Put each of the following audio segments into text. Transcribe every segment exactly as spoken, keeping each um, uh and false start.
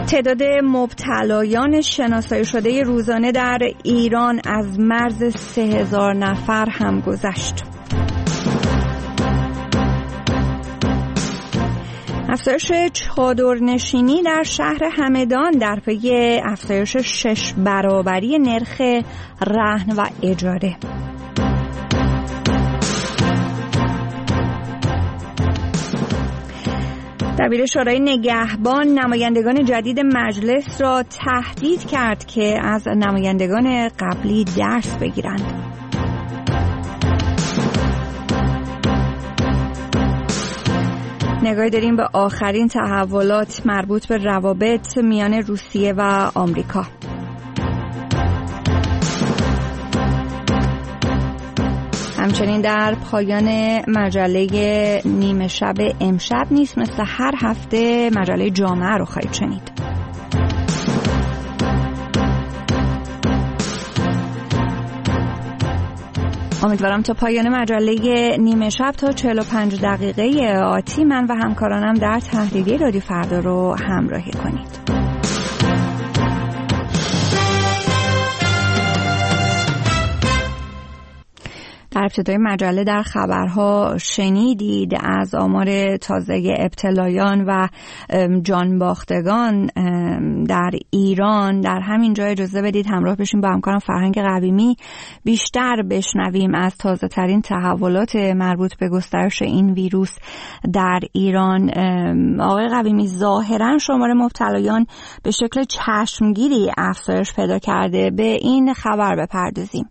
تعداد مبتلایان شناسایی شده روزانه در ایران از مرز سه هزار نفر هم گذشت. افزایش چادرنشینی در شهر همدان در پی افزایش شش برابری نرخ رهن و اجاره. دبیر شورای نگهبان نمایندگان جدید مجلس را تهدید کرد که از نمایندگان قبلی درس بگیرند. نگاهی داریم به آخرین تحولات مربوط به روابط میان روسیه و آمریکا. همچنین در پایان مجله نیمه شب امشب نیست مثل هر هفته مجله جامعه رو خواهید شنید. امیدوارم تا پایان مجله نیمه شب تا چهل و پنج دقیقه آتی من و همکارانم در تحلیلی رادیو فردا رو همراهی کنید. در ابتدای مجله در خبرها شنیدید از آمار تازه ابتلایان و جانباختگان در ایران. در همین جا اجازه بدید همراه بشیم با همکارم فرهنگ قویمی بیشتر بشنویم از تازه ترین تحولات مربوط به گسترش این ویروس در ایران. آقای قویمی، ظاهرا شمار مبتلایان به شکل چشمگیری افزایش پیدا کرده، به این خبر بپردازیم.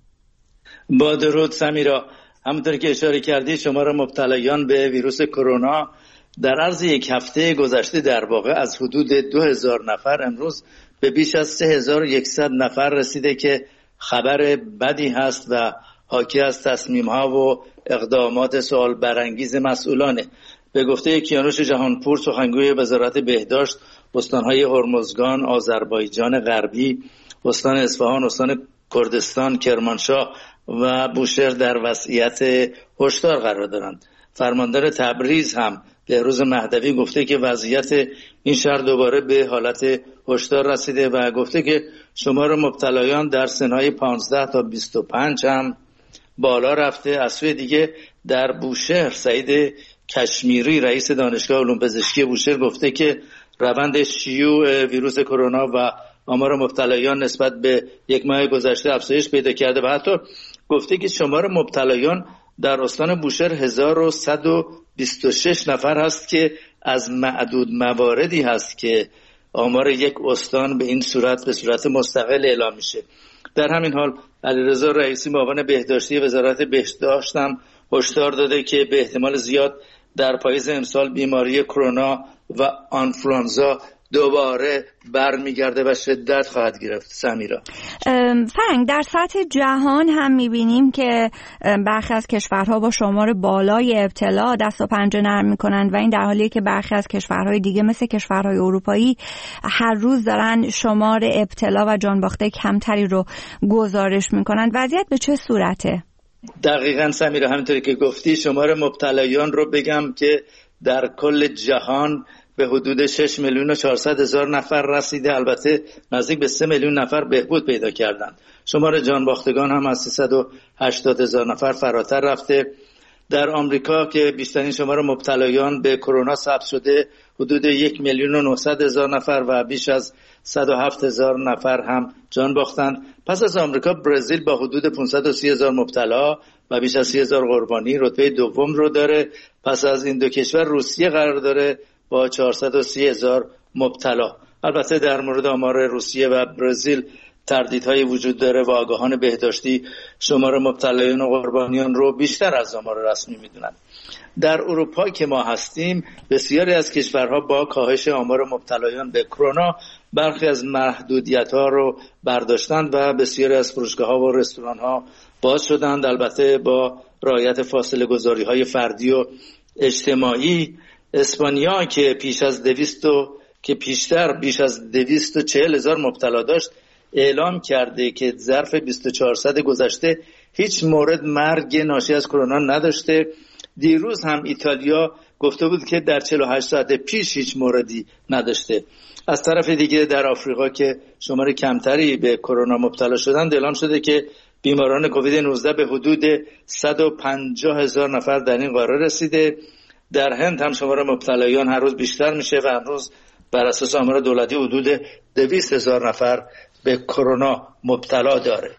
با درود سمیرا، همونطور که اشاره کردی شمار مبتلایان به ویروس کرونا در عرض یک هفته گذشته در واقع از حدود دو هزار نفر امروز به بیش از سه هزار و یکصد نفر رسیده که خبر بدی هست و حاکی از تصمیم‌ها و اقدامات سوال برانگیز مسئولانه. به گفته کیانوش جهانپور سخنگوی وزارت بهداشت، استان‌های هرمزگان، آذربایجان غربی، استان اصفهان، استان کردستان، کرمانشاه و بوشهر در وضعیت هشدار قرار دارند. فرماندار تبریز هم بهروز مهدوی گفته که وضعیت این شهر دوباره به حالت هشدار رسیده و گفته که شمار مبتلایان در سنهای پانزده تا بیست و پنج هم بالا رفته. از سوی دیگه در بوشهر سعید کشمیری رئیس دانشگاه علوم پزشکی بوشهر گفته که روند شیوع ویروس کرونا و آمار مبتلایان نسبت به یک ماه گذشته افزایش پیدا کرده و حتی گفته که شمار مبتلایان در استان بوشهر هزار و صد و بیست و شش نفر هست که از معدود مواردی هست که آمار یک استان به این صورت به صورت مستقل اعلام میشه. در همین حال علیرضا رئیسی معاون بهداشتی وزارت بهداشت هم هشدار داده که به احتمال زیاد در پاییز امسال بیماری کرونا و آنفلوانزا دوباره برمیگرده و شدت خواهد گرفت. سمیرا، فرنگ، در سطح جهان هم میبینیم که برخی از کشورها با شمار بالای ابتلا دست و پنجه نرم میکنند و این در حالیه که برخی از کشورهای دیگه مثل کشورهای اروپایی هر روز دارن شمار ابتلا و جانباخته کمتری رو گزارش میکنند. وضعیت به چه صورته؟ دقیقاً سمیرا، همینطوری که گفتی شمار مبتلایان رو بگم که در کل جهان به حدود شش میلیون و چهارصد هزار نفر رسیده. البته نزدیک به سه میلیون نفر بهبود پیدا کردند. شمار جانباختگان هم از سیصد و هشتاد هزار نفر فراتر رفته. در آمریکا که بیشترین شمار مبتلایان به کرونا ثبت شده حدود یک میلیون و نهصد هزار نفر و بیش از صد و هفت هزار نفر هم جان باختند. پس از آمریکا برزیل با حدود پانصد و سی هزار مبتلا و بیش از سی هزار قربانی رتبه دوم رو داره. پس از این دو کشور روسیه قرار داره با چهارصد و سی هزار مبتلا. البته در مورد آمار روسیه و برزیل تردیدهای وجود داره و آگاهان بهداشتی شمار مبتلایان و قربانیان رو بیشتر از آمار رسمی میدونن. در اروپا که ما هستیم بسیاری از کشورها با کاهش آمار مبتلایان به کرونا برخی از محدودیت‌ها رو برداشتند و بسیاری از فروشگاه‌ها و رستوران‌ها باز شدند، البته با رعایت فاصله گذاری‌های فردی و اجتماعی. اسپانیا که پیش از دویست که پیشتر بیش از دویست و چهل هزار مبتلا داشت اعلام کرده که ظرف بیست و چهار ساعت گذشته هیچ مورد مرگ ناشی از کرونا نداشته. دیروز هم ایتالیا گفته بود که در چهل و هشت ساعت پیش هیچ موردی نداشته. از طرف دیگه در آفریقا که شمار کمتری به کرونا مبتلا شدند، اعلام شده که بیماران کووید نوزده به حدود صد و پنجاه هزار نفر در این قاره رسیده. در هند هم شمار مبتلایان هر روز بیشتر میشه و امروز بر اساس آمار دولتی حدود دویست هزار نفر به کرونا مبتلا داره.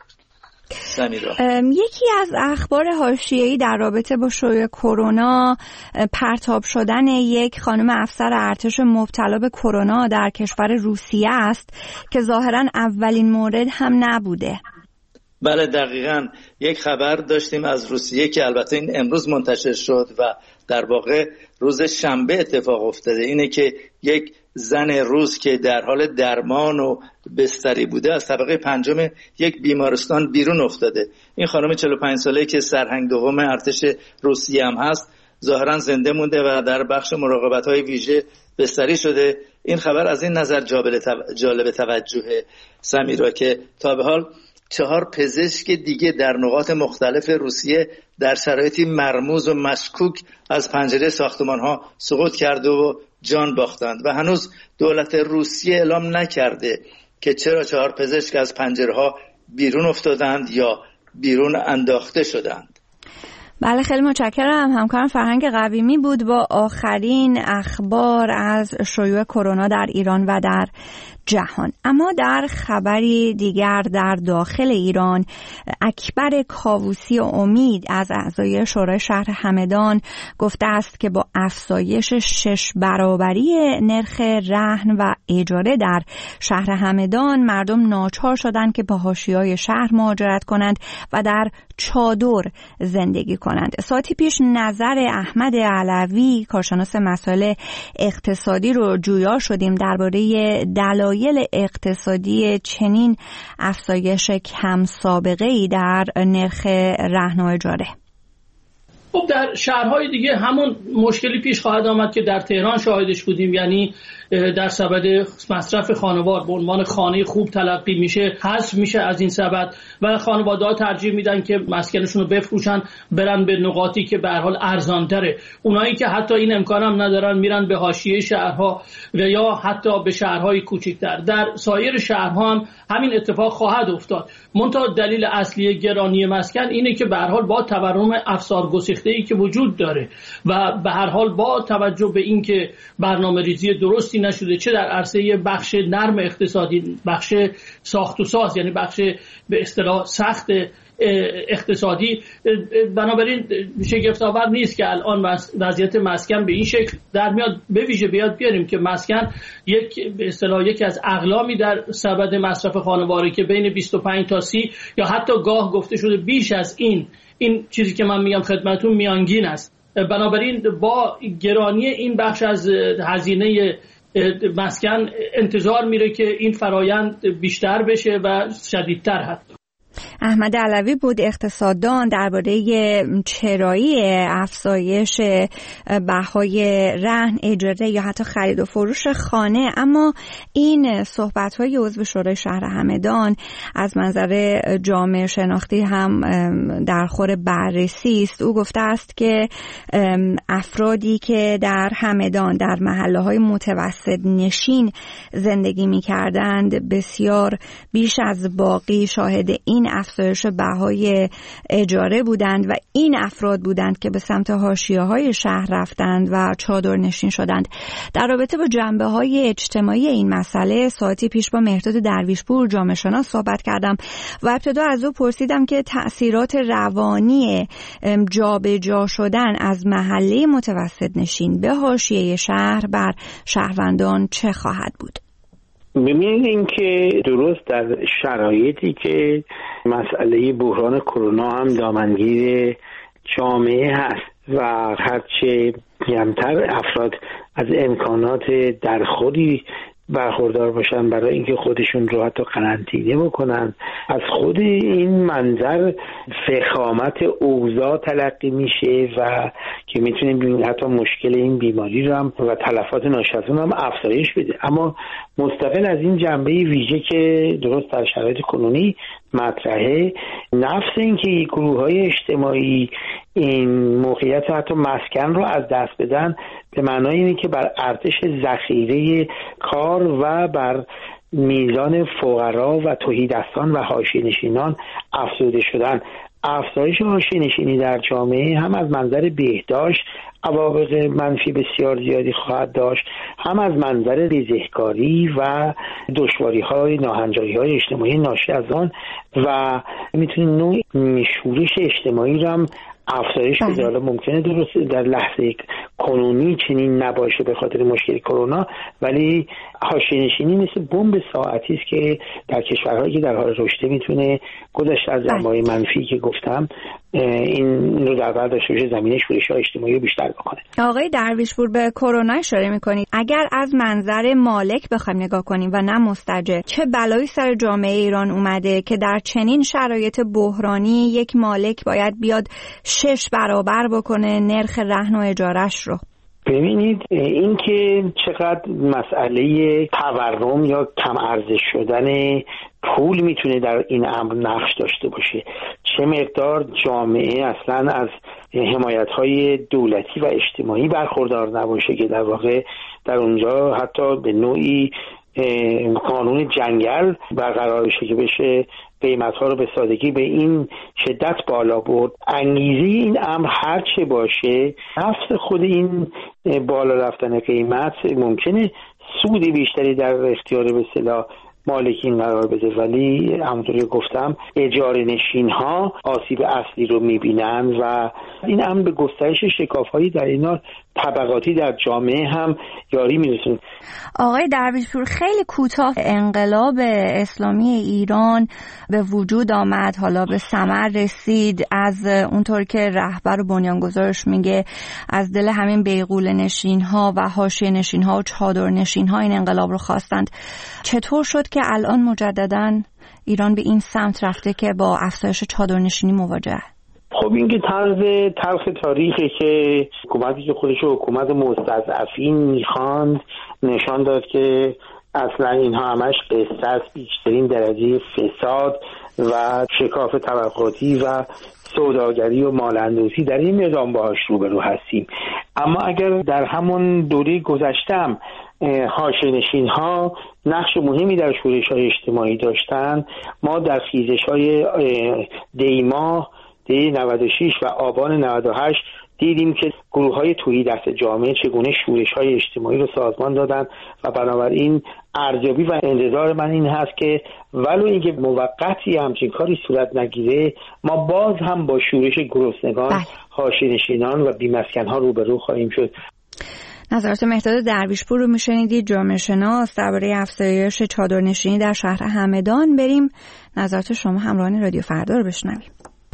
سمیرا، یکی از اخبار حاشیه‌ای در رابطه با شیوع کرونا پرتاب شدن یک خانم افسر ارتش مبتلا به کرونا در کشور روسیه است که ظاهراً اولین مورد هم نبوده. بله دقیقاً، یک خبر داشتیم از روسیه که البته این امروز منتشر شد و در واقع روز شنبه اتفاق افتاده. اینه که یک زن روس که در حال درمان و بستری بوده از طبقه پنجم یک بیمارستان بیرون افتاده. این خانم چهل و پنج ساله که سرهنگ دوم ارتش روسیه هم هست ظاهرا زنده مونده و در بخش مراقبت‌های ویژه بستری شده. این خبر از این نظر جالب توجه سمیرا که تا به حال چهار پزشک دیگه در نقاط مختلف روسیه در شرایطی مرموز و مشکوک از پنجره ساختمان‌ها سقوط کرده و جان باختند و هنوز دولت روسیه اعلام نکرده که چرا چهار پزشک از پنجره‌ها بیرون افتادند یا بیرون انداخته شدند. بله خیلی متشکرم. همکارم فرهنگ قویمی بود با آخرین اخبار از شیوع کرونا در ایران و در جهان. اما در خبری دیگر در داخل ایران، اکبر کاووسی امید از اعضای شورای شهر همدان گفته است که با افزایش شش برابری نرخ رهن و اجاره در شهر همدان مردم ناچار شدند که به حاشیه‌های شهر مهاجرت کنند و در چادر زندگی کنند. ساعتی پیش نظر احمد علوی کارشناس مسائل اقتصادی رو جویا شدیم درباره دلایل اقتصادی چنین افزایش کم سابقه‌ای در نرخ رهن و اجاره. خب در شهرهای دیگه همون مشکلی پیش خواهد آمد که در تهران شاهدش بودیم، یعنی در سبد مصرف خانوار به عنوان خانه خوب تلقی میشه، حذف میشه از این سبد و خانواده‌ها ترجیح میدن که مسکنشون رو بفروشن برن به نقاطی که به هر حال ارزان‌تره. اونایی که حتی این امکان هم ندارن میرن به حاشیه شهرها و یا حتی به شهرهای کوچکتر. در سایر شهرها هم همین اتفاق خواهد افتاد. منتها دلیل اصلی گرانی مسکن اینه که به هر حال با تورم افسار گسیخته‌ای که وجود داره و به هر حال با توجه به اینکه برنامه‌ریزی درستی نشده، چه در عرصه بخش نرم اقتصادی، بخش ساخت و ساز، یعنی بخش به اصطلاح سخت اقتصادی، بنابراین شگفت‌آور نیست که الان وضعیت مسکن به این شکل در میاد. به ویژه بیاد بیاریم که مسکن یک به اصطلاح یکی از اقلامی در سبد مصرف خانواری که بین بیست و پنج تا سی یا حتی گاه گفته شده بیش از این، این چیزی که من میگم خدمتتون میانگین است. بنابراین با گرانی این بخش از هزینه مسکن انتظار میره که این فرایند بیشتر بشه و شدیدتر حتی. احمد علوی بود اقتصاددان درباره چرایی افزایش بهای رهن، اجاره یا حتی خرید و فروش خانه. اما این صحبت‌های عضو شورای شهر همدان از منظر جامعه شناختی هم در خور بررسی است. او گفته است که افرادی که در همدان در محله‌های متوسط نشین زندگی می‌کردند بسیار بیش از باقی شاهد این افزایش بهای اجاره بودند و این افراد بودند که به سمت حاشیه‌های شهر رفتند و چادر نشین شدند. در رابطه با جنبه‌های اجتماعی این مسئله ساعتی پیش با مهرداد درویشپور جامعه شناس صحبت کردم و ابتدا از او پرسیدم که تأثیرات روانی جابجا شدن از محله متوسط نشین به حاشیه شهر بر شهروندان چه خواهد بود؟ ببینید این که درست در شرایطی که مسئله بحران کرونا هم دامنگیر جامعه هست و هرچه کمتر افراد از امکانات درخوری برخوردار باشن برای اینکه خودشون رو حتی قرنطینه بکنن، از خود این منظر فخامت اوضاع تلقی میشه و که میتونیم ببینیم حتی مشکل این بیماری رو هم و تلفات ناشی از اون هم افزایش بده. اما مستقل از این جنبه ویژه که درست در شرایط کنونی مطرحه، نفس این که گروه‌های اجتماعی این موقعیت حتی مسکن رو از دست بدن به معنای اینه که بر ارتش ذخیره کار و بر میزان فقرا و تهیدستان و حاشیه‌نشینان افزوده شدن. افزایش حاشیه‌نشینی در جامعه هم از منظر بهداشت عواقب منفی بسیار زیادی خواهد داشت، هم از منظر ریزه‌کاری و دشواری‌های ناهنجاری‌های اجتماعی ناشی از آن و میتونه نوع شورش اجتماعی رو هم افزایش بده. حالا ممکنه درست در لحظه کنونی چنین نباشه به خاطر مشکل کرونا، ولی حاشیه‌نشینی مثل بمب ساعتی است که در کشورهایی که در حال رشد میتونه گذشته از جنبه‌های منفی که گفتم این رو در بر داشته باشه، زمینه شورش‌های اجتماعی رو بیشتر بکنه. آقای درویشپور به کرونا اشاره می‌کنید. اگر از منظر مالک بخوایم نگاه کنیم و نه مستاجر، چه بلایی سر جامعه ایران اومده که در چنین شرایط بحرانی یک مالک باید بیاد شش برابر بکنه نرخ رهن و اجارش رو؟ ببینید این که چقدر مسئله تورم یا کم ارزش شدن پول میتونه در این امر نقش داشته باشه، چه مقدار جامعه اصلا از حمایت‌های دولتی و اجتماعی برخوردار نباشه که در واقع در اونجا حتی به نوعی قانون جنگل برقرار بشه که بشه قیمت‌ها رو به سادگی به این شدت بالا برد. انگیزه این امر هر چه باشه، نفس خود این بالا رفتن قیمت ممکنه سود بیشتری در اختیار به اصطلاح مالکین قرار بده، ولی همونطوری گفتم اجاره نشین ها آسیب اصلی رو میبینن و این امر به گسترش شکاف‌هایی در اینا طبقاتی در جامعه هم یاری میرسونه. آقای درویشپور، خیلی کوتاه، انقلاب اسلامی ایران به وجود آمد، حالا به ثمر رسید، از اونطور که رهبر و بنیانگذارش میگه از دل همین بیغوله نشین ها و حاشیه نشین ها و چادر نشین ها این انقلاب رو خواستند. چطور شد که الان مجدداً ایران به این سمت رفته که با افزایش چادر نشینی مواجهه؟ خب این که طرز تلخ تاریخی که حکومتی که خودش حکومت مستضعفین میخواند نشان داد که اصلا اینها همش قصه است، بیشترین درجه فساد و شکاف طبقاتی و سوداگری و مال‌اندوزی در این میدان باهاش روبرو هستیم. اما اگر در همون دوره گذشتم حاشیه‌نشین ها نقش مهمی در شورش‌های اجتماعی داشتن، ما در خیزش‌های دی‌ماه دی نود و شش و آبان نود و هشت دیدیم که گروه‌های تهیدست جامعه چگونه شورش‌های اجتماعی رو سازمان دادن و بنابراین ارزیابی و انتظار من این هست که ولو اینکه موقتی همچین کاری صورت نگیره، ما باز هم با شورش گرسنگان، حاشیه‌نشینان و بی‌مسکن‌ها روبرو خواهیم شد. نظرات مهداد درویشپور رو میشنیدید، جامعه شناس درباره افزایش چادرنشینی در شهر همدان. بریم نظرات شما همراهان رادیو فردا رو بشنویم.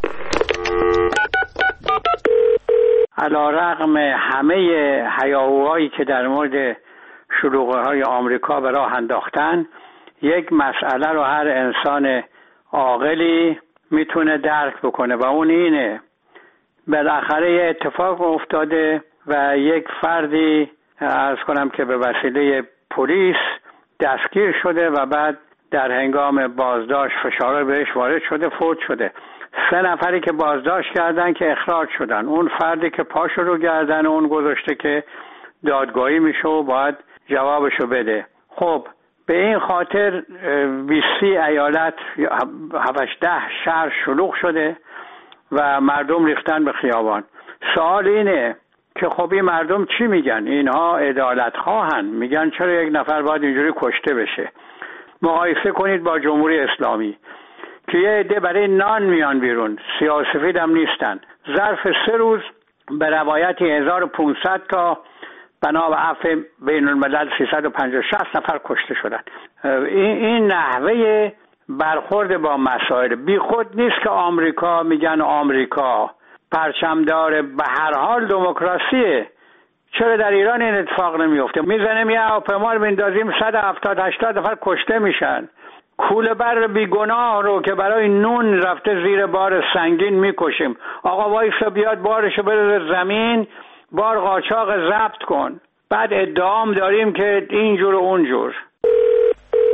علی‌رغم همه هیاهوهایی که در مورد شلوغی‌های آمریکا به راه انداختن، یک مسئله رو هر انسان عاقلی میتونه درک بکنه و اون اینه: بالاخره اتفاق افتاده و یک فردی عرض کنم که به وسیله پلیس دستگیر شده و بعد در هنگام بازداشت فشار بهش وارد شده، فوت شده. سه نفری که بازداشت کردن که اخراج شدن، اون فردی که پاشو رو گردن اون گذاشته که دادگاهی میشه و باید جوابشو بده. خب به این خاطر بیستی ایالت هفده شهر شلوغ شده و مردم ریختن به خیابان. سوال اینه که خب این مردم چی میگن؟ اینها عدالت خواهن، میگن چرا یک نفر باید اینجوری کشته بشه؟ مقایسه کنید با جمهوری اسلامی که یه عده برای نان میان بیرون، سیاه‌وسفید هم نیستن. ظرف سه روز به روایتی هزار و پانصد تا بنا به عفو بین الملل سیصد و پنجاه شصت نفر کشته شدن. این, این نحوه برخورد با مسائل بی خود نیست که آمریکا میگن آمریکا پرچمدار به هر حال دموکراسیه. چرا در ایران این اتفاق نمیفته؟ میزنیم یه هواپیما رو میندازیم صد و هفتاد هشتاد نفر کشته میشن. کوله بر بیگناه رو که برای نون رفته زیر بار سنگین میکشیم. آقا وایسا بیاد بارشو بره زمین، بار قاچاق ضبط کن، بعد ادعام داریم که اینجور و اونجور.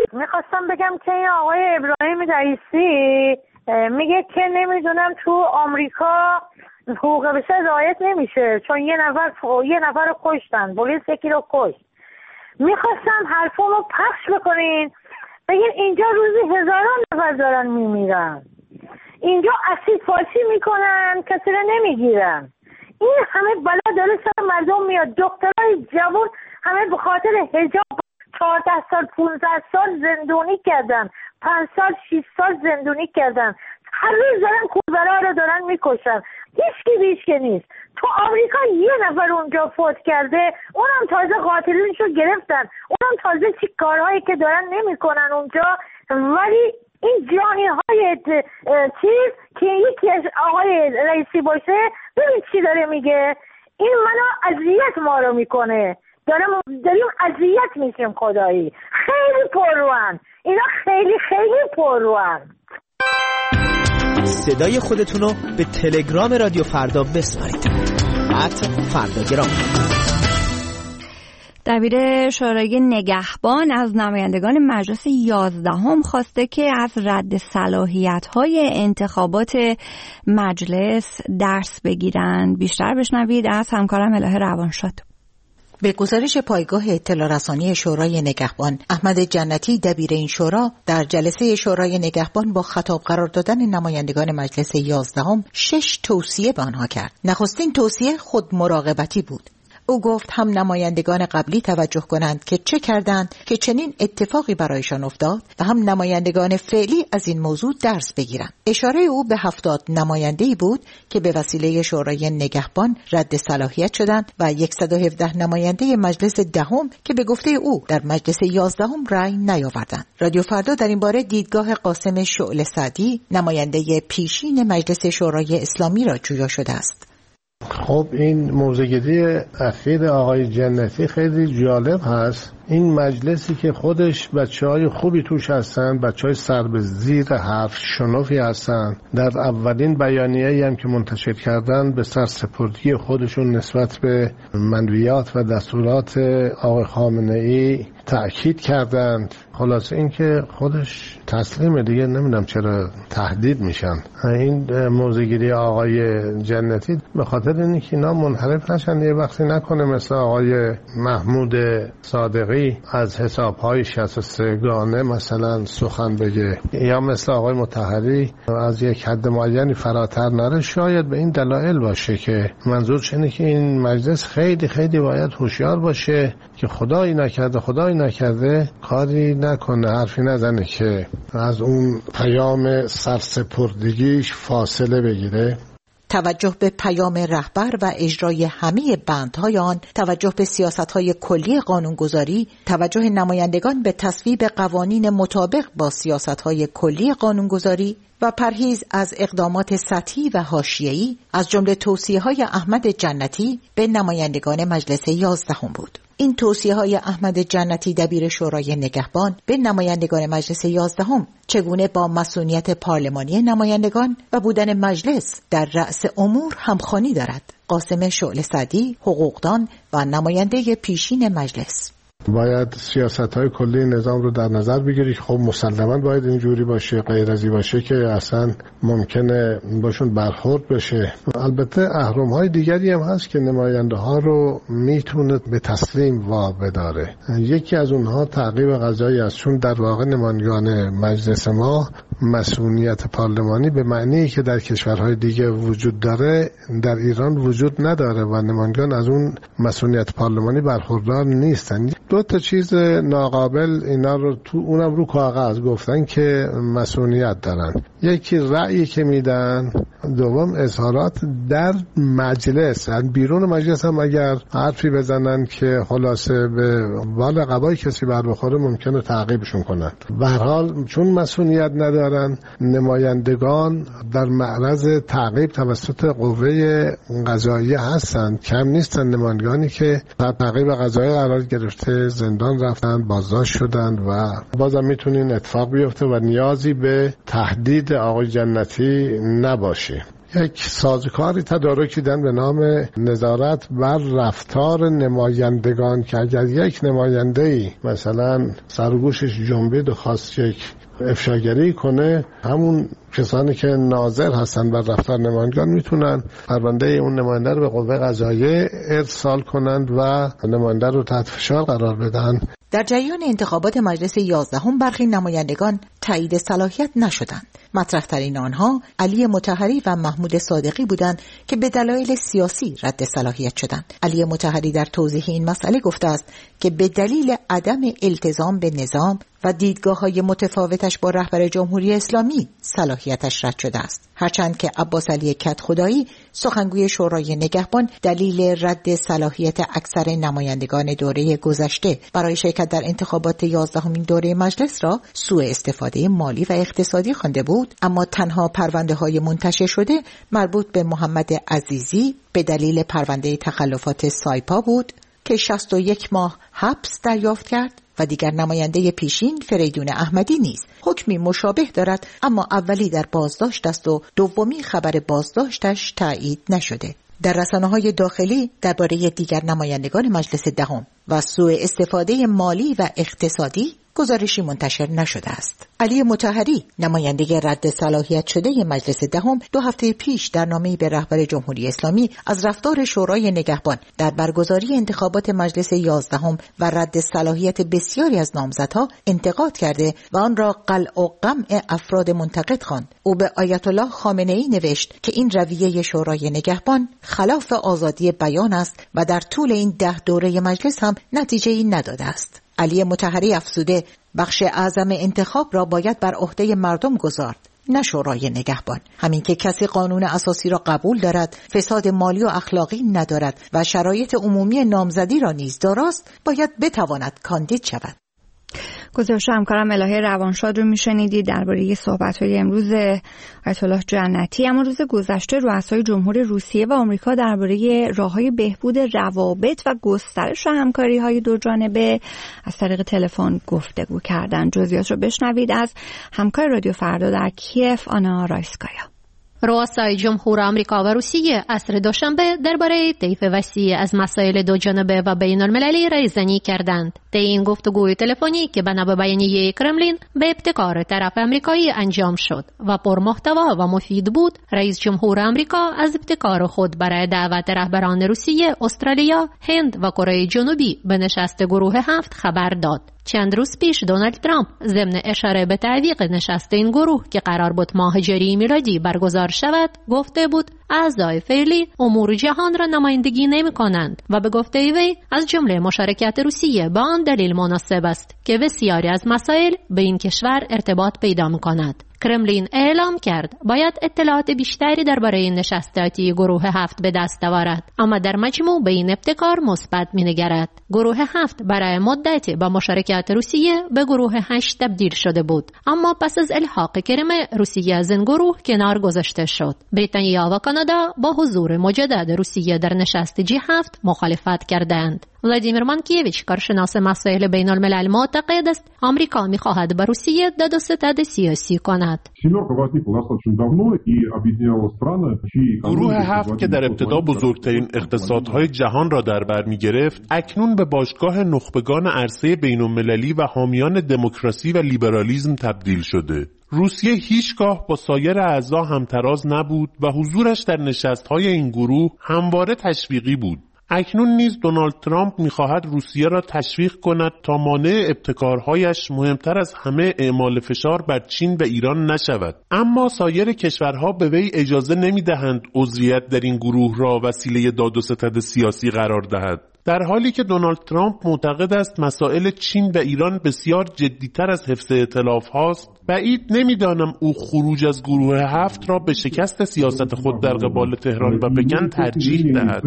میخواستم بگم که این آقای ابراهیم رئیسی میگه که نمیدونم تو آمریکا حقوق بشر رعایت نمیشه چون یه نفر یه نفر رو کشتن، پلیس یکی رو کشت. میخواستم حرفمو پخش بکنین بگین اینجا روزی هزاران نفر دارن میمیرن، اینجا اسید فارسی میکنن کسی رو نمیگیرن، این همه بلا داره سر مردم میاد. دکترای جوان همه به خاطر حجاب چهارده سال پونزده سال زندونی کردن، پنج سال شش سال زندونی کردن، هر روز دارن کولبرا رو دارن میکشن، هیچ کی بیش که نیست. تو آمریکا یه نفر اونجا فوت کرده، اونم تازه قاتلینشو گرفتن، اونم تازه چی کارهایی که دارن نمیکنن اونجا. ولی این جانی های چیز که یکی از آقای رئیسی باشه ببین چی داره میگه، این منو اذیت ما رو میکنه، دارم داریم اذیت میشیم خدایی. خیلی پروان اینا، خیلی خیلی پروان. صدای خودتونو به تلگرام رادیو فردا بسپارید. ات فرداگرام. دبیر شورای نگهبان از نمایندگان مجلس یازدهم خواسته که از رد صلاحیت‌های انتخابات مجلس درس بگیرند. بیشتر بشنوید از همکارم الهه روانشاد. به گزارش پایگاه اطلاع رسانی شورای نگهبان، احمد جنتی دبیر این شورا در جلسه شورای نگهبان با خطاب قرار دادن نمایندگان مجلس یازدهم شش توصیه به آنها کرد. نخستین توصیه خود مراقبتی بود. او گفت هم نمایندگان قبلی توجه کنند که چه کردند که چنین اتفاقی برایشان افتاد و هم نمایندگان فعلی از این موضوع درس بگیرند. اشاره او به هفتاد نماینده‌ای بود که به وسیله شورای نگهبان رد صلاحیت شدند و صد و هفده نماینده مجلس دهم که به گفته او در مجلس یازدهم رأی نیاوردند. رادیو فردا در این باره دیدگاه قاسم شعله سعدی، نماینده پیشین مجلس شورای اسلامی را جویا شده است. خب این موضع‌گیری اخیر آقای جنتی خیلی جالب هست. این مجلسی که خودش بچه‌های خوبی توش هستن، بچه‌های سر به زیر حرف شنوفی هستن، در اولین بیانیه‌ای هم که منتشر کردن به سرسپردگی خودشون نسبت به منویات و دستورات آقای خامنه‌ای تأکید کردند. خلاصه این که خودش تسلیمه دیگه، نمیدونم چرا تهدید میشن. این موضع‌گیری آقای جنتی به خاطر اینکه اینا منحرف نشن، یه وقتی نکنه مثل آقای محمود صادقی از حساب‌های شصت و سه گانه مثلا سخن بگه، یا مثل آقای مطهری از یک حد معینی فراتر نره. شاید به این دلایل باشه که منظورش اینه که این مجلس خیلی خیلی باید هوشیار باشه که خدایی نکرده خدایی نکرده کاری نکنه، حرفی نزنه که از اون پیام سرسپردگیش فاصله بگیره. توجه به پیام رهبر و اجرای همه بندهای آن، توجه به سیاست‌های کلی قانونگذاری، توجه نمایندگان به تصویب قوانین مطابق با سیاست‌های کلی قانونگذاری و پرهیز از اقدامات سطحی و حاشیه‌ای از جمله توصیه‌های احمد جنتی به نمایندگان مجلس یازدهم بود. این توصیه‌های احمد جنتی دبیر شورای نگهبان به نمایندگان مجلس یازدهم چگونه با مسئولیت پارلمانی نمایندگان و بودن مجلس در رأس امور همخوانی دارد. قاسم شعله سعدی، حقوقدان و نماینده پیشین مجلس: باید سیاست‌های کلی نظام رو در نظر بگیری که خب مسلماً باید اینجوری باشه، غیر از این باشه که اصلا ممکنه باشون برخورد بشه. البته اهرم‌های دیگری هم هست که نماینده ها رو میتونه به تسلیم وابداره. یکی از اونها تعقیب قضایی است، چون در واقع نمایندگان مجلس ما مسئولیت پارلمانی به معنی که در کشورهای دیگه وجود داره در ایران وجود نداره و نمایندگان از اون مسئولیت پارلمانی برخوردار نیستن. دو تا چیز ناقابل اینا رو تو اونم رو کاغذ گفتن که مسئولیت دارن. یکی رأیی که میدن، دوم اظهارات در مجلس. بیرون مجلس هم اگر حرفی بزنن که خلاصه به بال قبای کسی بر بخوره ممکنه تعقیبشون کنن. به هر حال چون مسئولیت ندارن، نمایندگان در معرض تعقیب توسط قوه قضاییه هستند. کم نیستن نمایندگانی که در تعقیب قضایی قرار گرفته زندان رفتن، بازداشت شدند و بازم میتونین اتفاق بیفته و نیازی به تهدید آقای جنتی نباشه. یک سازوکاری تدارک دیدن به نام نظارت بر رفتار نمایندگان که اگر یک نماینده‌ای مثلا سرگوشش جنبید و خواست یک افشاگری کنه، همون کسانی که ناظر هستن بر رفتار نمایندگان میتونن پرونده اون نماینده رو به قوه قضاییه ارسال کنند و نماینده رو تحت فشار قرار بدن. در جریان انتخابات مجلس یازدهم برخی نمایندگان تایید صلاحیت نشدند. مطرح‌ترین آنها علی مطهری و محمود صادقی بودند که به دلایل سیاسی رد صلاحیت شدند. علی مطهری در توضیح این مسئله گفته است که به دلیل عدم التزام به نظام و دیدگاه‌های متفاوتش با رهبر جمهوری اسلامی صلاحیتش رد شده است. هرچند که عباس علی کدخدایی سخنگوی شورای نگهبان دلیل رد صلاحیت اکثر نمایندگان دوره گذشته برای شرکت در انتخابات یازدهمین دوره مجلس را سوء استفاده مالی و اقتصادی خوانده بود، اما تنها پرونده‌های منتشر شده مربوط به محمد عزیزی به دلیل پرونده تخلفات سایپا بود که شصت و یک ماه حبس دریافت کرد و دیگر نماینده پیشین فریدون احمدی نیز حکمی مشابه دارد، اما اولی در بازداشت است و دومی خبر بازداشتش تایید نشده. در رسانه‌های داخلی درباره دیگر نمایندگان مجلس دهم و سوء استفاده مالی و اقتصادی گزارشی منتشر نشده است. علی مطهری نماینده رد صلاحیت شده مجلس دهم دو هفته پیش در نامه‌ای به رهبر جمهوری اسلامی از رفتار شورای نگهبان در برگزاری انتخابات مجلس یازدهم و رد صلاحیت بسیاری از نامزدها انتقاد کرده و آن را قلع و قمع افراد منتقد خواند. او به آیت الله خامنه‌ای نوشت که این رویه شورای نگهبان خلاف آزادی بیان است و در طول این ده دوره مجلس هم نتیجه‌ای نداده است. علی مطهری افزوده بخش اعظم انتخاب را باید بر عهده مردم گذارد، نه شورای نگهبان. همین که کسی قانون اساسی را قبول دارد، فساد مالی و اخلاقی ندارد و شرایط عمومی نامزدی را نیز داراست، باید بتواند کاندید شود. گزارش همکارم الهه روانشاد رو میشنیدید درباره صحبت‌های امروز آیت الله جنتی. اما روز گذشته رؤسای جمهور روسیه و آمریکا درباره راه‌های بهبود روابط و گسترش همکاری‌های دو جانبه از طریق تلفن گفتگو کردند. جزئیات رو بشنوید از همکار رادیو فردا در کیف، آنا رایسکایا. رؤسای جمهور آمریکا و روسیه عصر دوشنبه درباره طیف وسیع از مسائل دو جانبه و بین المللی رایزنی کردند. طی این گفتگوی تلفنی که بنا به بیانیه کرملین به ابتکار طرف آمریکایی انجام شد و پرمحتوا و مفید بود، رئیس جمهور آمریکا از ابتکار خود برای دعوت رهبران روسیه، استرالیا، هند و کره جنوبی به نشست گروه هفت خبر داد. چند روز پیش دونالد ترامپ ضمن اشاره به تعویق نشست این گروه که قرار بود ماه ژوئیه میلادی برگزار شود گفته بود اعضای فعلی امور جهان را نمایندگی نمی کنند و به گفته وی از جمله مشارکت روسیه با آن دلیل مناسب است که بسیاری از مسائل به این کشور ارتباط پیدا می کند. کرملین اعلام کرد باید اطلاعات بیشتری درباره این نشستاتی گروه هفت به دست آورد، اما در مجموع به این ابتکار مثبت می‌نگرد. گروه هفت برای مدتی با مشارکت روسیه به گروه هشت تبدیل شده بود، اما پس از الحاق کریم روسیه از این گروه کنار گذاشته شد. بریتانیا و کانادا با حضور مجدد روسیه در نشست جی هفت مخالفت کردند. ولادیمیر مانکیویچ کارشناس مسائل بین الملل معتقد است آمریکا می‌خواهد با روسیه داد و ستد سیاسی کند. گروه هفت که در ابتدا بزرگترین اقتصادهای جهان را در بر می‌گرفت، اکنون به باشگاه نخبگان عرصه بین‌المللی و حامیان دموکراسی و لیبرالیسم تبدیل شده. روسیه هیچگاه با سایر اعضا همتراز نبود و حضورش در نشست‌های این گروه همواره تشویقی بود. اکنون نیز دونالد ترامپ می‌خواهد روسیه را تشویق کند تا مانع ابتکارهایش مهمتر از همه اعمال فشار بر چین و ایران نشود. اما سایر کشورها به وی اجازه نمی‌دهند عضویت در این گروه را وسیله داد و ستد سیاسی قرار دهد. در حالی که دونالد ترامپ معتقد است مسائل چین و ایران بسیار جدی‌تر از حفظ ائتلاف هاست، بعید نمی‌دانم او خروج از گروه هفت را به شکست سیاست خود در قبال تهران و پکن ترجیح دهد.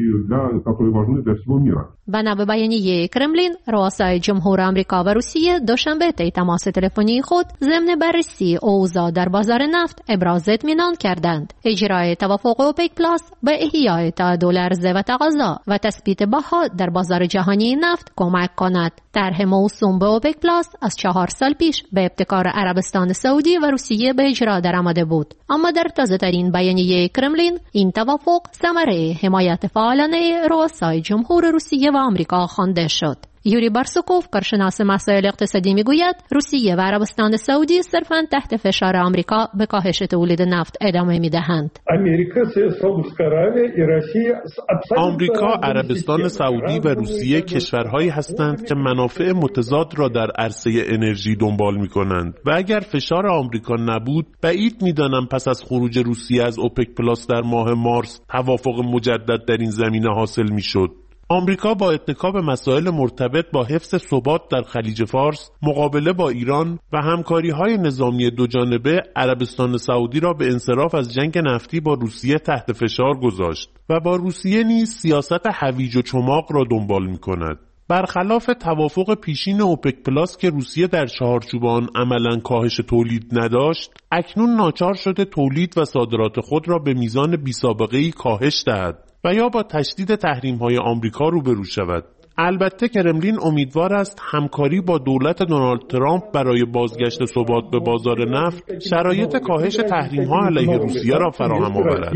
بنا به بیانیه کرملین، رؤسای جمهور آمریکا و روسیه دوشنبه طی تماس تلفنی خود ضمن بررسی اوضاع در بازار نفت ابراز اطمینان کردند. اجرای توافق اوپک پلاس به احیای تعادل عرضه و تقاضا و تثبیت بها ها در بازار جهانی نفت کمک کند. طرح موسوم به اوپک پلاس از چهار سال پیش به ابتکار عربستان سعودی و روسیه به اجرا درآمده بود، اما در تازه ترین بیانیه کرملین این توافق ثمره حمایت فعالانه رؤسای جمهور روسیه و آمریکا خوانده شد. یوری بارسوکوف، کارشناس مسائل اقتصادی، میگوید روسیه و عربستان سعودی صرفاً تحت فشار آمریکا به کاهش تولید نفت ادامه میدهند. آمریکا، عربستان سعودی و روسیه کشورهایی هستند که منافع متضاد را در عرصه انرژی دنبال می‌کنند و اگر فشار آمریکا نبود، بعید می‌دانم پس از خروج روسیه از اوپک پلاس در ماه مارس توافق مجدد در این زمینه حاصل می‌شد. آمریکا با اتکا به مسائل مرتبط با حفظ ثبات در خلیج فارس، مقابله با ایران و همکاری‌های نظامی دوجانبه عربستان سعودی را به انصراف از جنگ نفتی با روسیه تحت فشار گذاشت و با روسیه نیز سیاست هویج و چماق را دنبال می‌کند. برخلاف توافق پیشین اوپک پلاس که روسیه در چارچوب آن عملاً کاهش تولید نداشت، اکنون ناچار شده تولید و صادرات خود را به میزان بی‌سابقه‌ای کاهش دهد و یا با تشدید تحریم‌های آمریکا روبرو شود. البته کرملین امیدوار است همکاری با دولت دونالد ترامپ برای بازگشت ثبات به بازار نفت شرایط کاهش تحریم‌ها علیه روسیه را فراهم آورد.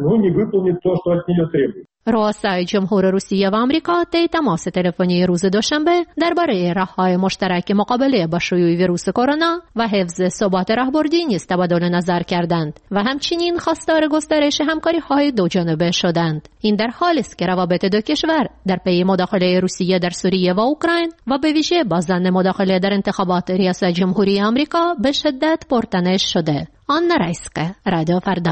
رؤسای جمهور روسیه و آمریکا طی تماس تلفنی روز دوشنبه درباره راه‌های مشترک مقابله با شیوع ویروس کرونا و حفظ ثبات راهبردی نیز تبادل نظر کردند و همچنین خواستار گسترش همکاری‌های دوجانبه شدند. این در حالی است که روابط دو کشور در پی مداخله روسیه در سوریه و اوکراین و به ویژه با ظن مداخله در انتخابات ریاست جمهوری آمریکا به شدت پرتنش شده. آن رایسکه، رادیو فردا.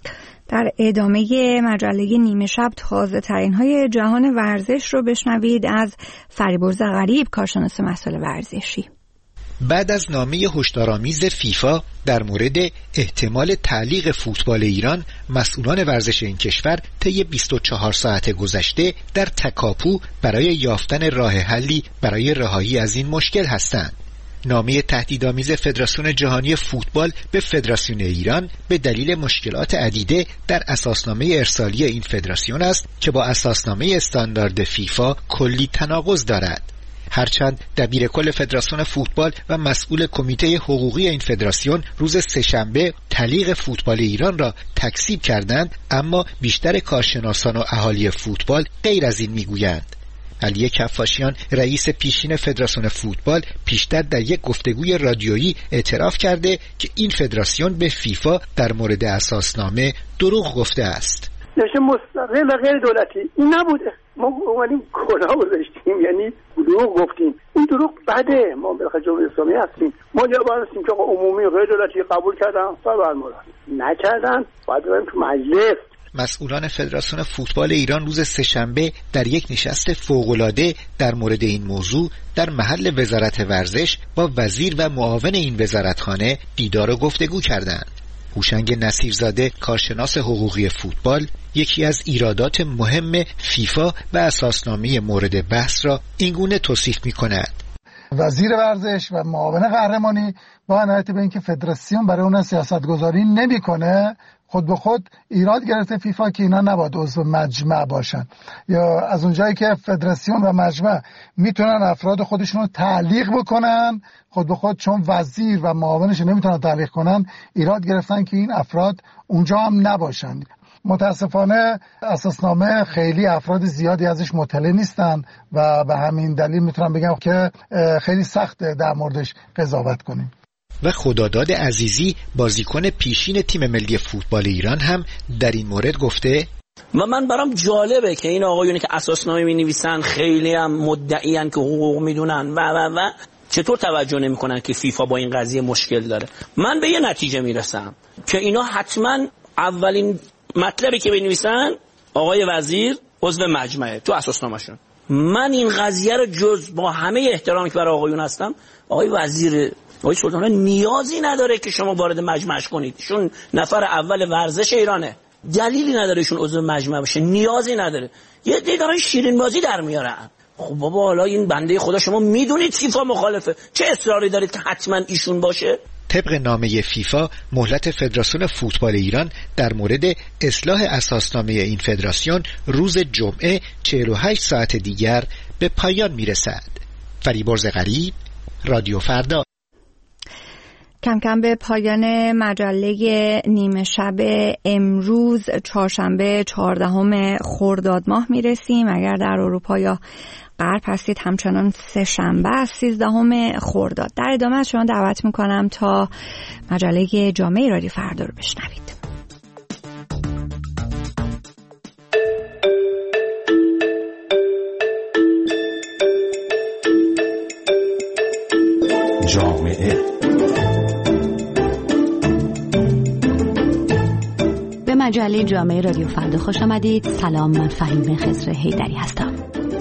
در ادامه مجله نیمه شب تازه ترین های جهان ورزش رو بشنوید از فریبرز غریب، کارشناس مسائل ورزشی. بعد از نامه هشدارآمیز فیفا در مورد احتمال تعلیق فوتبال ایران، مسئولان ورزش این کشور طی بیست و چهار ساعت گذشته در تکاپو برای یافتن راه حلی برای رهایی از این مشکل هستند. نامه تهدیدآمیز فدراسیون جهانی فوتبال به فدراسیون ایران به دلیل مشکلات عدیده در اساسنامه ارسالی این فدراسیون است که با اساسنامه استاندارد فیفا کلی تناقض دارد. هرچند دبیرکل فدراسیون فوتبال و مسئول کمیته حقوقی این فدراسیون روز سه‌شنبه تعلیق فوتبال ایران را تکذیب کردند، اما بیشتر کارشناسان و اهالی فوتبال غیر از این میگویند. علی کفاشیان، رئیس پیشین فدراسیون فوتبال، پیشتر در یک گفتگوی رادیویی اعتراف کرده که این فدراسیون به فیفا در مورد اساسنامه دروغ گفته است. نشه مستقل و غیر دولتی این نبوده. ما اومدیم کلا گذاشتیم، یعنی دروغ گفتیم. این دروغ بده. ما بالاخره جمهوری اسلامی هستیم. ما جواب هستیم که عمومی غیر دولتی قبول کردن، فرمودن نکردن، باید بریم تو مجلس. مسئولان فدراسیون فوتبال ایران روز سه‌شنبه در یک نشست فوق‌العاده در مورد این موضوع در محل وزارت ورزش با وزیر و معاون این وزارتخانه دیدار و گفتگو کردند. هوشنگ نصیرزاده، کارشناس حقوقی فوتبال، یکی از ایرادات مهم فیفا و اساسنامه مورد بحث را اینگونه توصیف می‌کند. وزیر ورزش و معاون قهرمانی با عنایت به اینکه فدراسیون برای اون سیاستگذاری نمی‌کنه، خود به خود ایراد گرفته فیفا که اینا نباید عضو مجمع باشن، یا از اونجایی که فدراسیون و مجمع میتونن افراد خودشون رو تعلیق بکنن، خود به خود چون وزیر و معاونش نمیتونن تعلیق کنن، ایراد گرفتن که این افراد اونجا هم نباشن. متاسفانه اساسنامه خیلی افراد زیادی ازش مطلع نیستن و به همین دلیل میتونم بگم که خیلی سخته در موردش قضاوت کنیم. و خداداد عزیزی، بازیکن پیشین تیم ملی فوتبال ایران، هم در این مورد گفته و من برام جالبه که این آقایونی که اساسنامه می‌نویسن خیلی هم مدعیان که حقوق میدونن و و و چطور توجه نمی‌کنن که فیفا با این قضیه مشکل داره. من به یه نتیجه میرسم که اینا حتما اولین مطلبی که بنویسن آقای وزیر عضو مجمعه تو اساسنامه‌شون. من این قضیه رو جز با همه احترامی که برای آقایون هستم، آقای وزیر آقای سلطان نیازی نداره که شما وارد مجمعش کنید. شون نفر اول ورزش ایرانه، دلیلی نداره ایشون عضو مجمع بشه، نیازی نداره. یه دی دارن شیرین بازی در میارن. خب بابا حالا این بنده خدا شما میدونید فیفا مخالفه، چه اصراری دارید که حتما ایشون باشه؟ طبق نامه فیفا مهلت فدراسیون فوتبال ایران در مورد اصلاح اساسنامه این فدراسیون روز جمعه چهل و هشت ساعت دیگر به پایان میرسد. فریبرز غریب، رادیو فردا. کم کم به پایان مجله نیمه شب امروز چهارشنبه چهاردهم خرداد ماه میرسیم. اگر در اروپا یا غرب هستید همچنان سه شنبه است سیزدهم خرداد. در ادامه از شما دعوت میکنم تا مجله جامعه رادیو فردا رو بشنوید. جامعه به مجله جامعه رادیو فردا خوش آمدید. سلام، من فهیم خضر حیدری هستم.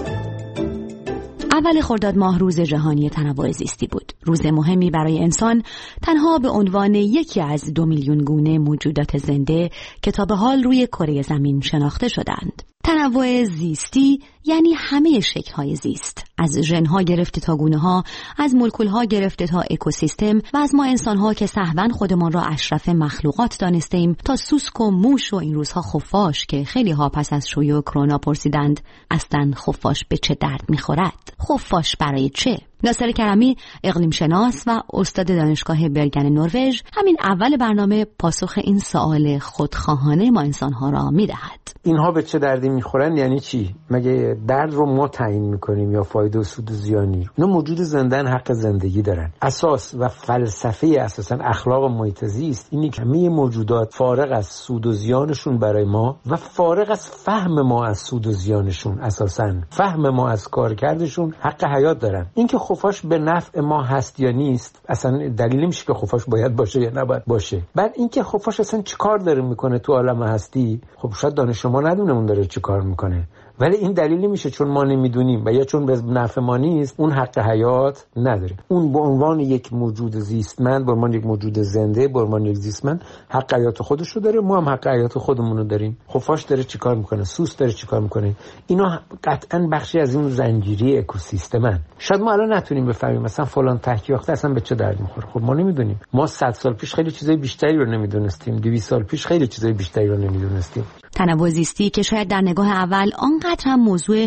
اول خرداد ماه روز جهانی تنوع زیستی بود. روز مهمی برای انسان، تنها به عنوان یکی از دو میلیون گونه موجودات زنده که تا به حال روی کره زمین شناخته شدند. تنوع زیستی یعنی همه شکل‌های زیست، از ژن‌ها گرفته تا گونه‌ها، از مولکول‌ها گرفته تا اکوسیستم و از ما انسان‌ها که سهواً خودمان را اشرف مخلوقات دانستیم تا سوسک و موش و این روزها خفاش که خیلی‌ها پس از شیوع کرونا پرسیدند اصلاً خفاش به چه درد می‌خورد؟ خفاش برای چه؟ ناصر کرمی، اقلیم شناس و استاد دانشگاه برگن نروژ، همین اول برنامه پاسخ این سوال خودخواهانه ما انسان‌ها را می‌دهد. اینها به چه دردی می‌خورن یعنی چی؟ مگه درد رو ما تعیین می‌کنیم یا فایده و سود و زیانی؟ اینا موجود زنده‌ن، حق زندگی دارن. اساس و فلسفه اساساً اخلاق محیط زیست اینی که همه موجودات فارغ از سود و زیانشون برای ما و فارغ از فهم ما از سود و زیانشون، اساساً فهم ما از کارکردشون حق حیات دارن. اینکه خفاش به نفع ما هست یا نیست اصلا دلیلی نمیشه که خفاش باید باشه یا نباید باشه. بعد اینکه خفاش اصلا چیکار داره میکنه تو عالم هستی، خب شاید دانش ما ندونه اون داره چیکار میکنه، ولی این دلیلی میشه چون ما نمیدونیم و یا چون به نفع ما نیست اون حق حیات نداره. اون به عنوان یک موجود زیستمند، به عنوان یک موجود زنده، به عنوان یک زیستمند حق حیات خودش رو داره، ما هم حق حیات خودمون رو داریم. خفاش داره چیکار میکنه، سوس داره چیکار میکنه، اینا قطعا بخشی از اون زنجیره اکوسیستمن. شاید ما الان نتونیم بفهمیم مثلا فلان تحقیقات اصلا به چه درد میخوره، خب ما نمیدونیم. ما صد سال پیش خیلی چیزای بیشتری رو نمیدونستیم، دویست سال پیش خیلی چیزای بیشتری رو نمیدونستیم. تنوع زیستی که شاید در نگاه اول آنقدر هم موضوع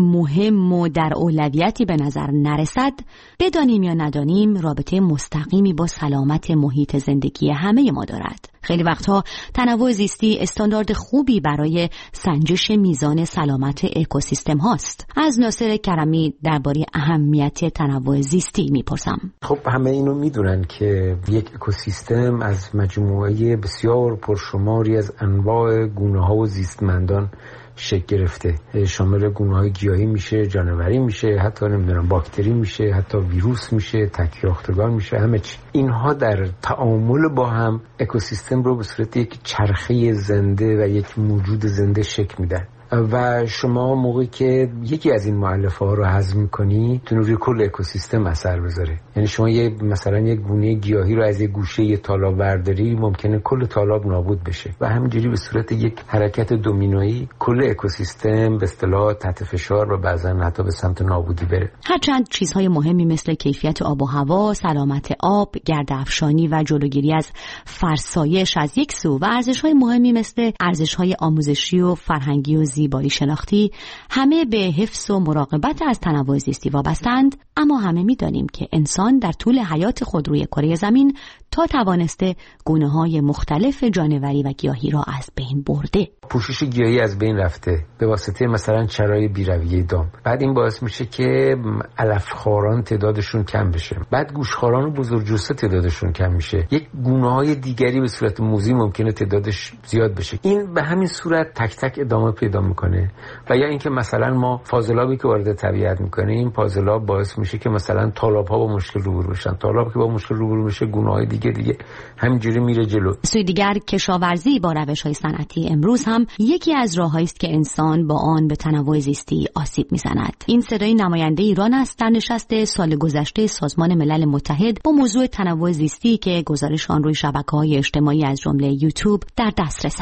مهم و در اولویتی به نظر نرسد، بدانیم یا ندانیم رابطه مستقیمی با سلامت محیط زندگی همه ما دارد. خیلی وقتها تنوع زیستی استاندارد خوبی برای سنجش میزان سلامت اکوسیستم هاست. از ناصر کرمی درباره اهمیت تنوع زیستی میپرسم. خب همه اینو میدونن که یک اکوسیستم از مجموعه بسیار پرشماری از انواع گونه‌ها و زیستمندان شکل گرفته. شامل گونه‌های گیاهی میشه، جانوری میشه، حتی نمیدونم باکتری میشه، حتی ویروس میشه، تک‌یافتگان میشه، همه چی. اینها در تعامل با هم اکوسیستم رو به صورت یک چرخه زنده و یک موجود زنده شکل میدن. و شما موقعی که یکی از این مؤلفه ها رو هضم می‌کنی تو روی کل اکوسیستم اثر بذاره. یعنی شما یه مثلا یک گونه گیاهی رو از یک گوشه یه تالاب برداری، ممکنه کل تالاب نابود بشه و همینجوری به صورت یک حرکت دومینویی کل اکوسیستم به اصطلاح تحت فشار و بعضا حتی به سمت نابودی بره. هرچند چیزهای مهمی مثل کیفیت آب و هوا، سلامت آب، گرده‌افشانی و جلوگیری از فرسایش از یک سو و ارزش‌های مهمی مثل ارزش‌های آموزشی و فرهنگی و زیبایی شناختی همه به حفظ و مراقبت از تنوع زیستی وابستند، اما همه می‌دانیم که انسان در طول حیات خود روی کره زمین تا توانسته گونه‌های مختلف جانوری و گیاهی را از بین برده. پوشش گیاهی از بین رفته به واسطه مثلا چرای بیرویه دام. بعد این باعث میشه که علفخواران تعدادشون کم بشه. بعد گوشخواران و بزرگجثه تعدادشون کم میشه. یک گونه‌های دیگری به صورت موذی ممکنه تعدادش زیاد بشه. این به همین صورت تک تک ادامه پیدا میکنه. و یا اینکه مثلا ما فاضلابی که وارد طبیعت میکنیم، فاضلاب باعث میشه که مثلا تالاب‌ها با مشکل روبرو بشن. تالاب که با مشکل روبرو میشه، گونه‌های دیگه دیگه همینجوری میره جلو. سوی دیگر کشاورزی با روش‌های صنعتی امروز هم یکی از راه‌هایی است که انسان با آن به تنوع زیستی آسیب می‌زند. این صدای نماینده ایران است در نشست سال گذشته سازمان ملل متحد با موضوع تنوع زیستی که گزارش آن روی شبکه‌های اجتماعی از جمله یوتیوب در دسترس است.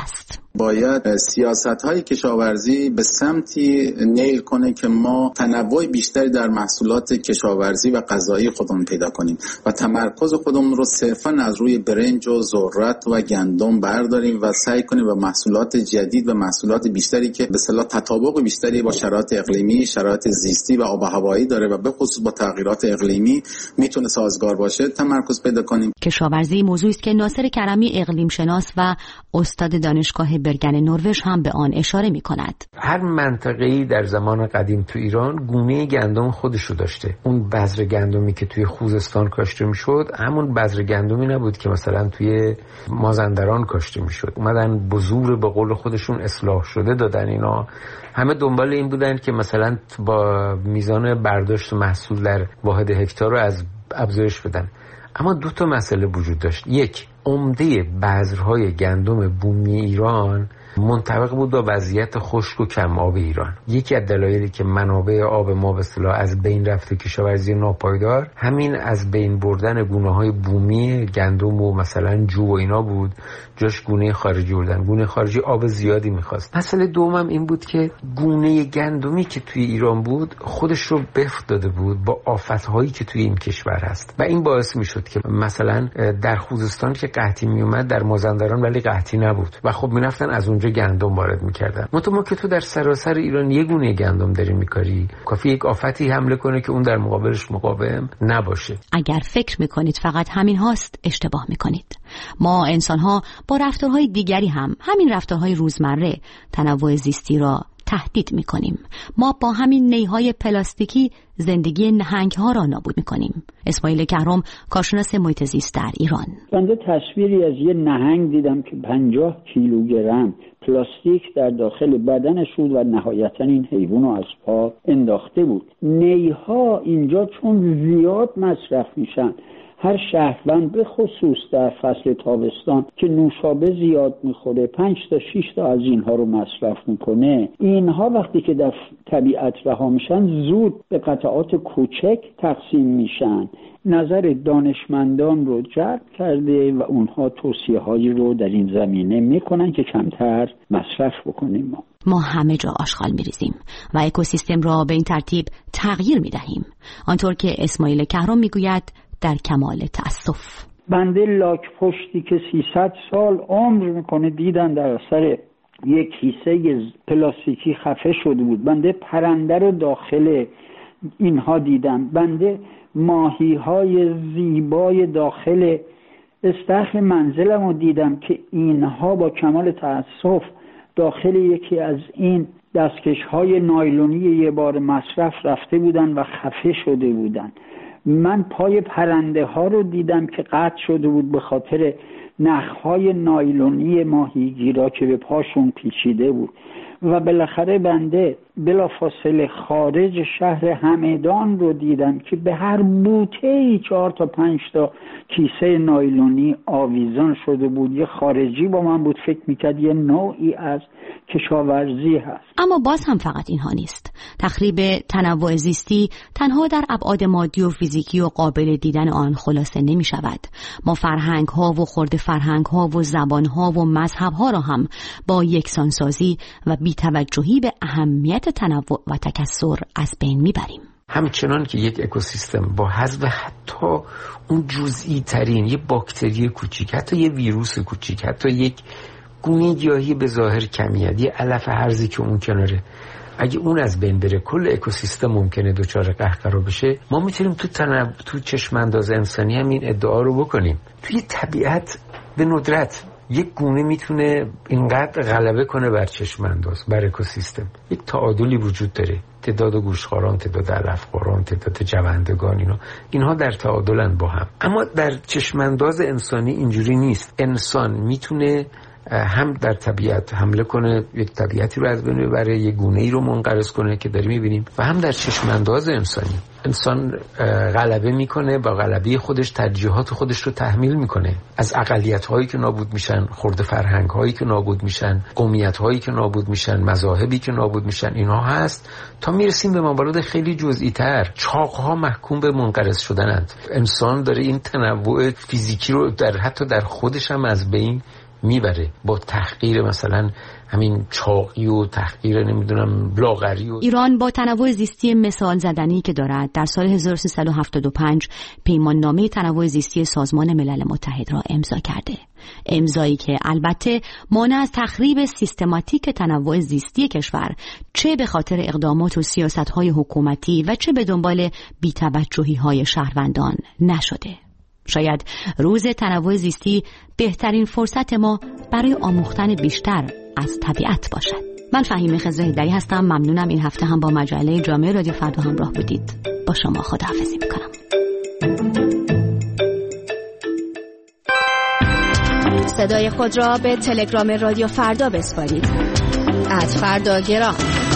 باید سیاست‌های کشاورزی به سمتی نیل کنه که ما تنوع بیشتری در محصولات کشاورزی و غذایی خودمون پیدا کنیم و تمرکز خودمون رو صرفاً از روی برنج و ذرت و گندم برداریم و سعی کنیم به محصولات جدید و محصولات بیشتری که به اصطلاح تطابق بیشتری با شرایط اقلیمی، شرایط زیستی و آب و هوایی داره و به خصوص با تغییرات اقلیمی میتونه سازگار باشه تمرکز پیدا کنیم. کشاورزی موضوعی است که ناصر کرمی اقلیم شناس و استاد دانشگاه برگن نروژ هم به آن اشاره می‌کند. هر منطقه‌ای در زمان قدیم تو ایران گونه گندم خودشو داشته. اون بذر گندمی که توی خوزستان کاشته میشد همون بذر گندمی نبود که مثلا توی مازندران کاشته میشد. اومدن بذور به قول خودشون اصلاح شده دادن. اینا همه دنبال این بودن که مثلا با میزان برداشت محصول در واحد هکتار رو از افزایش بدن. اما دو تا مسئله وجود داشت. یک، عمده بذرهای گندم بومی ایران منطبق بود با وضعیت خشک و کم آب ایران. یکی از دلایلی که منابع آب ما به اصطلاح از بین رفته کشاورزی ناپایدار همین از بین بردن گونه‌های بومی گندم و مثلا جو و اینا بود، جاش گونه خارجی بردن. گونه خارجی آب زیادی می‌خواست. مسئله دومم این بود که گونه گندمی که توی ایران بود خودش رو بفت داده بود با آفت‌هایی که توی این کشور هست و این باعث می‌شد که مثلا در خوزستان که قحطی میومد در مازندران ولی قحطی نبود و خب می‌رفتن از اونجا گندم وارد می‌کردن. مطمئن که تو در سراسر ایران یه گونه گندم داری می‌کاری، کافی یک آفتی حمله کنه که اون در مقابلش مقاوم نباشه. اگر فکر می‌کنید فقط همین هاست اشتباه می‌کنید. ما انسان‌ها با رفتارهای دیگری هم همین رفتارهای روزمره تنوع زیستی را تهدید می‌کنیم. ما با همین نیهای پلاستیکی زندگی نهنگ‌ها را نابود می‌کنیم. اسماعیل کهرم کارشناس محیط زیست در ایران. بنده تصویری از یه نهنگ دیدم که پنجاه کیلوگرم پلاستیک در داخل بدنش بود و نهایتاً این حیوان رو از پا انداخته بود. نیها اینجا چون زیاد مصرف میشن، هر شهروند به خصوص در فصل تابستان که نوشابه زیاد میخوره پنج تا شش تا از اینها رو مصرف میکنه، اینها وقتی که در طبیعت رها میشن زود به قطعات کوچک تقسیم میشن. نظر دانشمندان رو جلب کرده و اونها توصیه هایی رو در این زمینه میکنن که کمتر مصرف بکنیم. ما ما همه جا آشغال میریزیم و اکوسیستم را به این ترتیب تغییر میدهیم. آنطور که اسماعیل کهرم میگوید در کمال تأسف. بنده لاک پشتی که سیصد سال عمر میکنه دیدن در اثر یک کیسه پلاستیکی خفه شده بود. بنده پرنده رو داخل اینها دیدم. بنده ماهی های زیبای داخل استخر منزلم رو دیدم که اینها با کمال تأسف داخل یکی از این دستکش های نایلونی یه بار مصرف رفته بودن و خفه شده بودن. من پای پرنده ها رو دیدم که قطع شده بود به خاطر نخهای نایلونی ماهیگیرا که به پاشون پیچیده بود و بالاخره بنده بلافاصله خارج شهر همدان رو دیدم که به هر بوته‌ای چهار تا پنج تا کیسه نایلونی آویزان شده بود. یه خارجی با من بود فکر میکرد یه نوعی از کشاورزی هست. اما باز هم فقط اینها نیست. تخریب تنوع زیستی تنها در ابعاد مادی و فیزیکی و قابل دیدن آن خلاصه نمی شود. ما فرهنگ ها و خرد فرهنگ ها و زبان ها و مذهب ها را هم با یکسانسازی و بی‌توجهی به اهمیت تنوع و تکثر از بین میبریم. همچنان که یک اکوسیستم با حذف حتی اون جزئی ترین یه باکتری کوچیک، حتی یه ویروس کوچیک، حتی یک گونه گیاهی به ظاهر کمیت، یه علف هرزی که اون کناره، اگه اون از بین بره کل اکوسیستم ممکنه دچار قهقرا بشه. ما میتونیم تو تنو... تو چشمانداز انسانی هم این ادعا رو بکنیم. توی طبیعت به ندرت یک گونه میتونه اینقدر غلبه کنه بر چشمانداز، بر اکوسیستم. یک تعادلی وجود داره. تعداد گوشتخواران، تعداد علفخواران، تعداد جوندگان، اینا اینها در تعادلن با هم. اما در چشمانداز انسانی اینجوری نیست. انسان میتونه هم در طبیعت حمله کنه، یک طبیعتی رو از بین ببره، یک گونه‌ای رو منقرض کنه که داریم می‌بینیم، و هم در چشمانداز انسانی انسان غلبه میکنه، با غلبه خودش ترجیحات خودش رو تحمیل میکنه. از اقلیت‌هایی که نابود میشن، خرد فرهنگ‌هایی که نابود میشن، قومیت‌هایی که نابود میشن، مذاهبی که نابود میشن، اینها هست تا میرسیم به موارد خیلی جزئی‌تر. چاق‌ها محکوم به منقرض شدنند. انسان داره این تنوع فیزیکی رو در حتی در خودش هم از بین میبره با تحقیر مثلا همین چاقی و تحقیر نمیدونم لاغری و ایران با تنوع زیستی مثال زدنی که دارد در سال هزار و سیصد و هفتاد و پنج پیمان نامه تنوع زیستی سازمان ملل متحد را امضا کرده. امضایی که البته مانع از تخریب سیستماتیک تنوع زیستی کشور چه به خاطر اقدامات و سیاست‌های حکومتی و چه به دنبال بی‌توجهی‌های شهروندان نشده. شاید روز تنوع زیستی بهترین فرصت ما برای آموختن بیشتر از طبیعت باشد. من فهیمه خضرهیدری هستم. ممنونم این هفته هم با مجله جامعه رادیو فردا همراه بودید. با شما خداحافظی میکنم. صدای خود را به تلگرام رادیو فردا بسپارید. ات فردا گرام.